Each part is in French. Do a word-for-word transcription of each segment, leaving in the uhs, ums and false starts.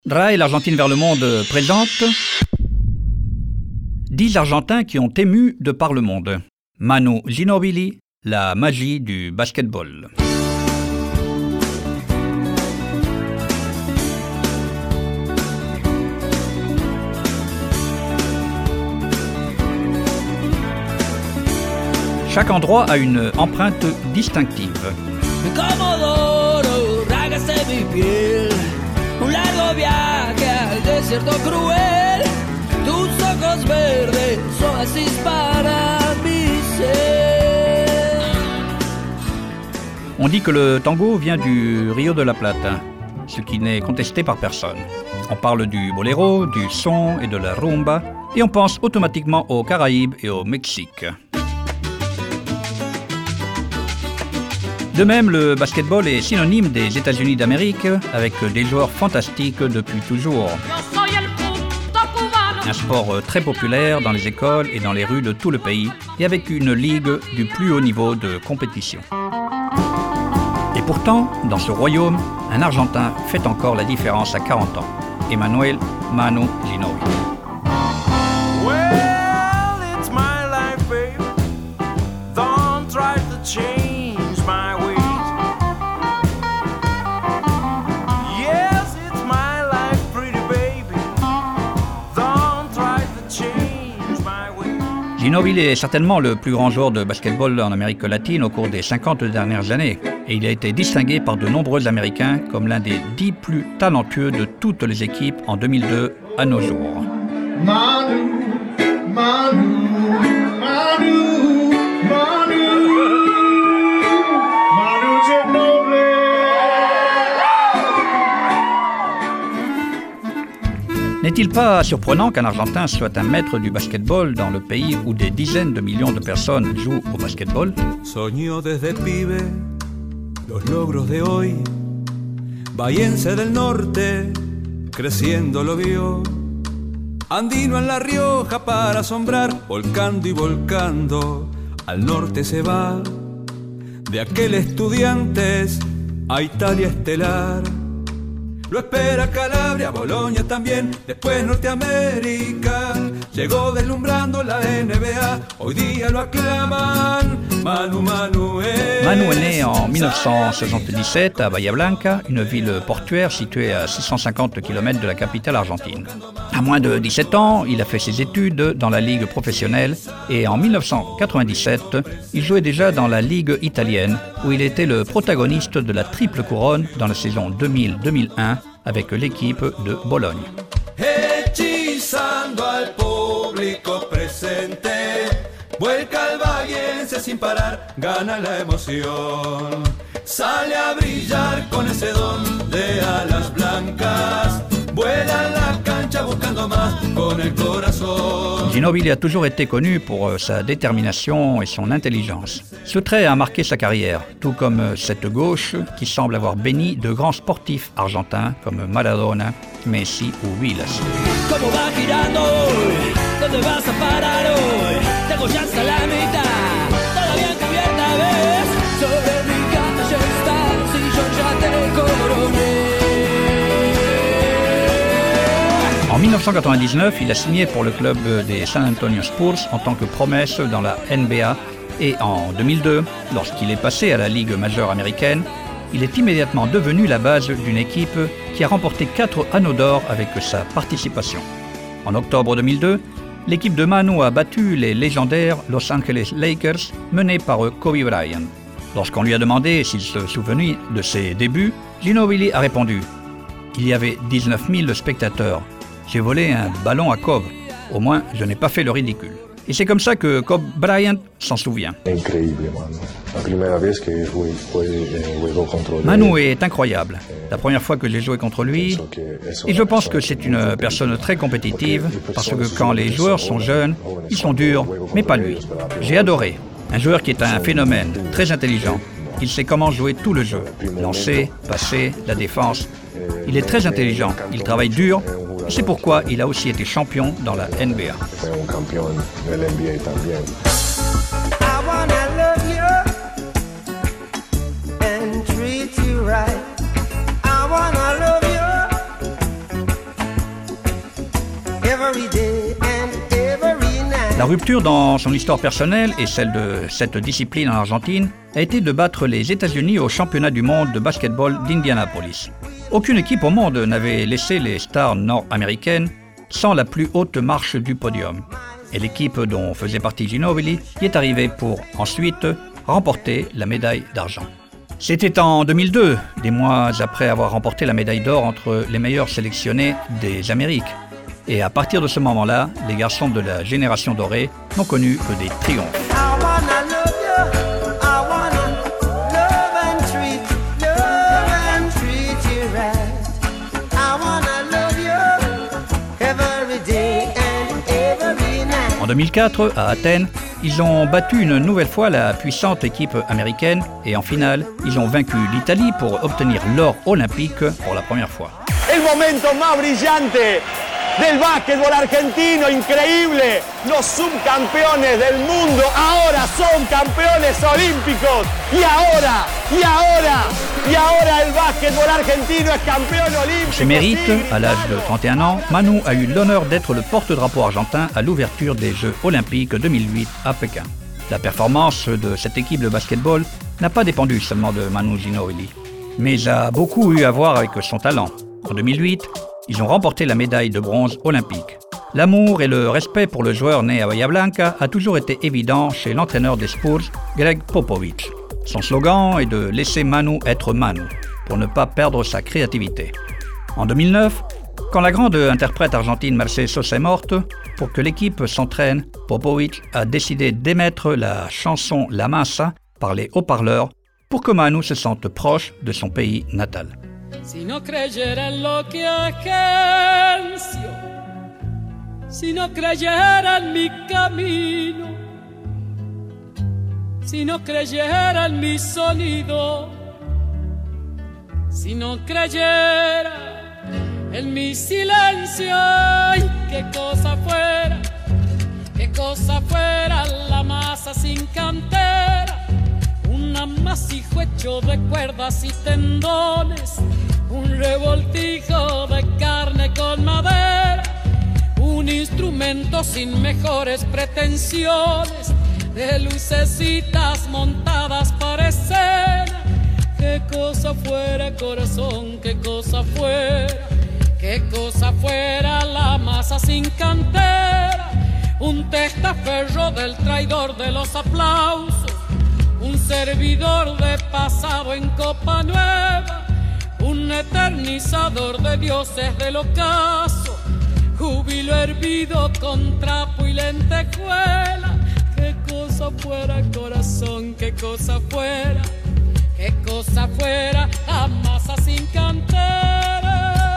Rai, l'Argentine vers le monde présente dix Argentins qui ont ému de par le monde. Manu Ginóbili, la magie du basketball. Chaque endroit a une empreinte distinctive. Un largo viaje al desierto cruel, tus ojos verdes, oasis para mi ser. On dit que le tango vient du Rio de la Plata, ce qui n'est contesté par personne. On parle du boléro, du son et de la rumba, et on pense automatiquement aux Caraïbes et au Mexique. De même, le basketball est synonyme des États-Unis d'Amérique, avec des joueurs fantastiques depuis toujours. Un sport très populaire dans les écoles et dans les rues de tout le pays, et avec une ligue du plus haut niveau de compétition. Et pourtant, dans ce royaume, un Argentin fait encore la différence à quarante ans. Emmanuel Manu Ginóbili. Ginóbili est certainement le plus grand joueur de basketball en Amérique latine au cours des cinquante dernières années. Et il a été distingué par de nombreux Américains comme l'un des dix plus talentueux de toutes les équipes en deux mille deux à nos jours. Manu, Manu, Manu, Manu, Manu Ginóbili. N'est-il pas surprenant qu'un Argentin soit un maître du basketball dans le pays où des dizaines de millions de personnes jouent au basketball? Soñó desde pibe los logros de hoy. Bahiense del norte, creciendo lo vio. Andino en La Rioja para asombrar, volcando y volcando. Al norte se va, de aquel Estudiantes a Italia estelar. Lo espera Calabria, Bolonia también, después Norteamérica. Llegó deslumbrando la N B A, hoy día lo aclaman. Manu, Manu es... Manu est né en dix-neuf cent soixante-dix-sept à Bahia Blanca, une ville portuaire située à six cent cinquante kilomètres de la capitale argentine. À moins de dix-sept ans, il a fait ses études dans la ligue professionnelle et en dix-neuf cent quatre-vingt-dixsept, il jouait déjà dans la ligue italienne où il était le protagoniste de la triple couronne dans la saison deux mille deux mille un avec l'équipe de Bologne. Hechizando al público presente, vuelca al bahiense sin parar, gana la emoción. Sale a brillar con ese don de alas blancas, vuela la cancha buscando más con el corazón. Ginóbili a toujours été connu pour sa détermination et son intelligence. Ce trait a marqué sa carrière, tout comme cette gauche qui semble avoir béni de grands sportifs argentins comme Maradona, Messi ou Vilas. ¿Cómo va girando hoy? ¿Dónde vas a parar hoy? Tengo ya hasta la mitad, todavía encubierta ves. Sobre mi calle estás y yo ya te coroné. En dix-neuf cent quatre-vingt-dix-neuf, il a signé pour le club des San Antonio Spurs en tant que promesse dans la N B A et en deux mille deux, lorsqu'il est passé à la Ligue majeure américaine, il est immédiatement devenu la base d'une équipe qui a remporté quatre anneaux d'or avec sa participation. En octobre deux mille deux, l'équipe de Manu a battu les légendaires Los Angeles Lakers menés par Kobe Bryant. Lorsqu'on lui a demandé s'il se souvenait de ses débuts, Ginóbili a répondu « Il y avait dix-neuf mille spectateurs. J'ai volé un ballon à Kobe. Au moins, je n'ai pas fait le ridicule. » Et c'est comme ça que Kobe Bryant s'en souvient. Manu est incroyable. La première fois que j'ai joué contre lui, et je pense que c'est une personne très compétitive, parce que quand les joueurs sont jeunes, ils sont durs, mais pas lui. J'ai adoré. Un joueur qui est un phénomène, très intelligent. Il sait comment jouer tout le jeu. Lancer, passer, la défense. Il est très intelligent, il travaille dur. C'est pourquoi il a aussi été champion dans la N B A. La rupture dans son histoire personnelle et celle de cette discipline en Argentine a été de battre les États-Unis au championnat du monde de basketball d'Indianapolis. Aucune équipe au monde n'avait laissé les stars nord-américaines sans la plus haute marche du podium. Et l'équipe dont faisait partie Ginóbili y est arrivée pour ensuite remporter la médaille d'argent. C'était en deux mille deux, des mois après avoir remporté la médaille d'or entre les meilleurs sélectionnés des Amériques. Et à partir de ce moment-là, les garçons de la génération dorée n'ont connu que des triomphes. En deux mille quatre, à Athènes, ils ont battu une nouvelle fois la puissante équipe américaine et en finale, ils ont vaincu l'Italie pour obtenir l'or olympique pour la première fois. El momento más brillante del básquetbol argentino, increíble. Los subcampeones del mundo ahora son campeones olímpicos. Y ahora, y ahora, y ahora el básquetbol argentino es campeón olímpico. Ce mérite, à l'âge de trente et un ans, Manu a eu l'honneur d'être le porte-drapeau argentin à l'ouverture des Jeux olympiques deux mille huit à Pékin. La performance de cette équipe de basketball n'a pas dépendu seulement de Manu Ginóbili, mais a beaucoup eu à voir avec son talent. En deux mille huit, ils ont remporté la médaille de bronze olympique. L'amour et le respect pour le joueur né à Bahia Blanca a toujours été évident chez l'entraîneur des Spurs, Greg Popovich. Son slogan est de laisser Manu être Manu, pour ne pas perdre sa créativité. En deux mille neuf, quand la grande interprète argentine Mercedes Sosa est morte, pour que l'équipe s'entraîne, Popovich a décidé d'émettre la chanson La Masa par les haut-parleurs pour que Manu se sente proche de son pays natal. Si no creyera en lo que agencio, si no creyera en mi camino, si no creyera en mi sonido, si no creyera en mi silencio, ay, qué cosa fuera, qué cosa fuera la masa sin cantera, un amasijo hecho de cuerdas y tendones, un revoltijo de carne con madera, un instrumento sin mejores pretensiones, de lucecitas montadas para escena. Qué cosa fuera, corazón, qué cosa fuera, qué cosa fuera la masa sin cantera, un testaferro del traidor de los aplausos, un servidor de pasado en copa nueva, un eternizador de dioses del ocaso, júbilo hervido con trapo y lentejuela. Qué cosa fuera, corazón, qué cosa fuera, qué cosa fuera, la masa sin cantera.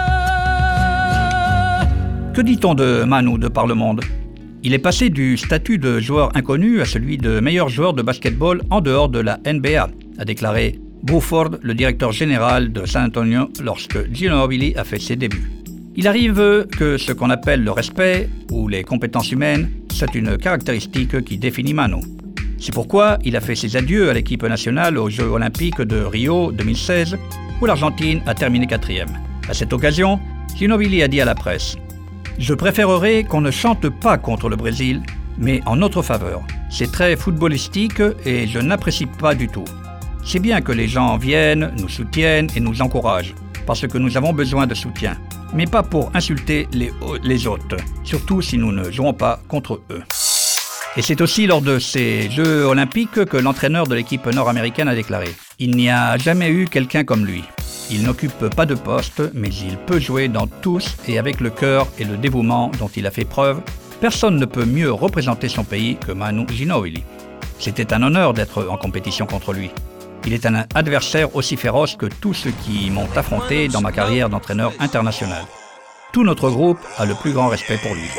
Que dit-on de Manu de par le monde ? Il est passé du statut de joueur inconnu à celui de meilleur joueur de basketball en dehors de la N B A, a déclaré Buford, le directeur général de San Antonio, lorsque Ginóbili a fait ses débuts. Il arrive que ce qu'on appelle le respect ou les compétences humaines, c'est une caractéristique qui définit Manu. C'est pourquoi il a fait ses adieux à l'équipe nationale aux Jeux olympiques de Rio deux mille seize, où l'Argentine a terminé quatrième. À cette occasion, Ginóbili a dit à la presse « Je préférerais qu'on ne chante pas contre le Brésil, mais en notre faveur. C'est très footballistique et je n'apprécie pas du tout. C'est bien que les gens viennent, nous soutiennent et nous encouragent, parce que nous avons besoin de soutien, mais pas pour insulter les, les autres, surtout si nous ne jouons pas contre eux. » Et c'est aussi lors de ces Jeux olympiques que l'entraîneur de l'équipe nord-américaine a déclaré « Il n'y a jamais eu quelqu'un comme lui. Il n'occupe pas de poste, mais il peut jouer dans tous et avec le cœur et le dévouement dont il a fait preuve. Personne ne peut mieux représenter son pays que Manu Ginóbili. C'était un honneur d'être en compétition contre lui. Il est un adversaire aussi féroce que tous ceux qui m'ont affronté dans ma carrière d'entraîneur international. Tout notre groupe a le plus grand respect pour lui.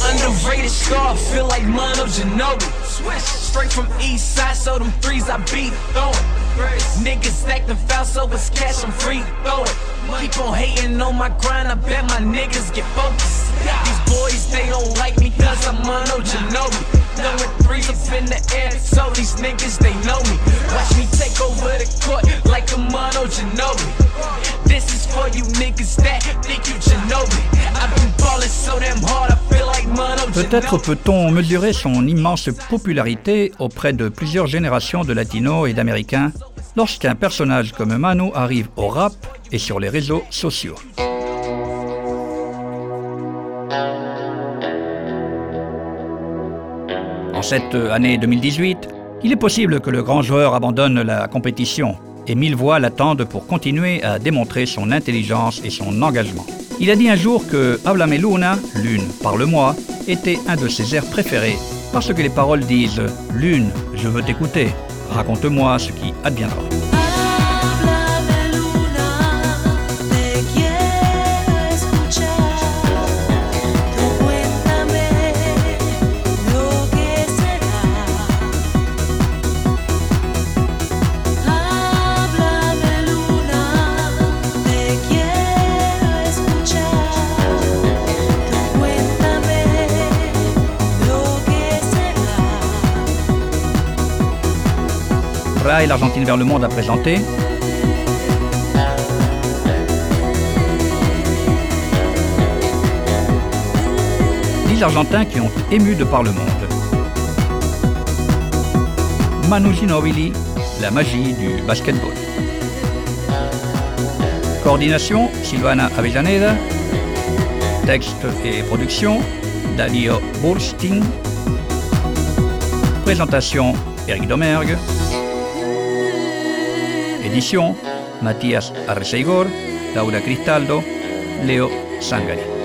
Niggas acting foul, so it's cash, I'm free throwing. Keep on hating on my grind, I bet my niggas get focused. These boys, they don't like me cause I'm Manu Ginóbili. Throwing threes up in the air, so these niggas, they know me. Watch me take over the court like a Manu Ginóbili. This is for you niggas that think you Ginóbili. I've been ballin' so damn hard, I Peut-être peut-on mesurer son immense popularité auprès de plusieurs générations de latinos et d'américains lorsqu'un personnage comme Manu arrive au rap et sur les réseaux sociaux. En cette année deux mille dix-huit, il est possible que le grand joueur abandonne la compétition et mille voix l'attendent pour continuer à démontrer son intelligence et son engagement. Il a dit un jour que Háblame Luna, Lune, parle-moi, était un de ses airs préférés parce que les paroles disent « Lune, je veux t'écouter, raconte-moi ce qui adviendra ». Et l'Argentine vers le monde a présenté dix Argentins qui ont ému de par le monde. Manu Ginóbili, la magie du basketball. Coordination, Silvana Avellaneda. Texte et production, Dalio Bursting. Présentation, Eric Domergue. Édition, Matías Arreceigor, Laura Cristaldo, Leo Sangari.